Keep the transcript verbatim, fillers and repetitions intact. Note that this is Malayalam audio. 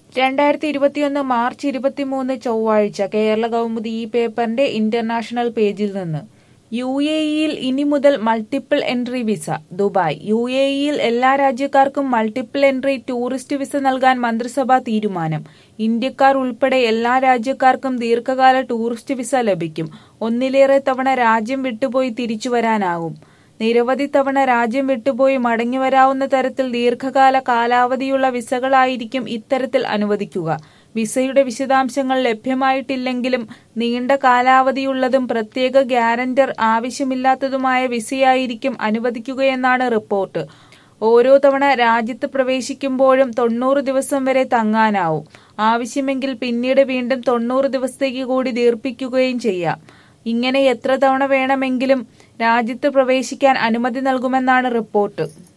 രണ്ടായിരത്തി ഇരുപത്തിയൊന്ന് മാർച്ച് ഇരുപത്തിമൂന്ന് ചൊവ്വാഴ്ച കേരള കൗമുദി ഈ പേപ്പറിന്റെ ഇന്റർനാഷണൽ പേജിൽ നിന്ന് യു എ ഇയിൽ ഇനി മുതൽ multiple entry visa. Dubai. U A ഇയിൽ എല്ലാ രാജ്യക്കാർക്കും മൾട്ടിപ്പിൾ എൻട്രി ടൂറിസ്റ്റ് വിസ നൽകാൻ മന്ത്രിസഭാ തീരുമാനം. ഇന്ത്യക്കാർ ഉൾപ്പെടെ എല്ലാ രാജ്യക്കാർക്കും ദീർഘകാല ടൂറിസ്റ്റ് വിസ ലഭിക്കും. ഒന്നിലേറെ തവണ രാജ്യം വിട്ടുപോയി തിരിച്ചുവരാനാകും. നിരവധി തവണ രാജ്യം വിട്ടുപോയി മടങ്ങിവരാവുന്ന തരത്തിൽ ദീർഘകാല കാലാവധിയുള്ള വിസകളായിരിക്കും ഇത്തരത്തിൽ അനുവദിക്കുക. വിസയുടെ വിശദാംശങ്ങൾ ലഭ്യമായിട്ടില്ലെങ്കിലും നീണ്ട കാലാവധിയുള്ളതും പ്രത്യേക ഗ്യാരന്റർ ആവശ്യമില്ലാത്തതുമായ വിസയായിരിക്കും അനുവദിക്കുകയെന്നാണ് റിപ്പോർട്ട്. ഓരോ തവണ രാജ്യത്ത് പ്രവേശിക്കുമ്പോഴും തൊണ്ണൂറ് ദിവസം വരെ തങ്ങാനാവും. ആവശ്യമെങ്കിൽ പിന്നീട് വീണ്ടും തൊണ്ണൂറ് ദിവസത്തേക്ക് കൂടി ദീർഘിപ്പിക്കുകയും ചെയ്യാം. ഇങ്ങനെ എത്ര തവണ വേണമെങ്കിലും രാജ്യത്ത് പ്രവേശിക്കാൻ അനുമതി നൽകുമെന്നാണ് റിപ്പോർട്ട്.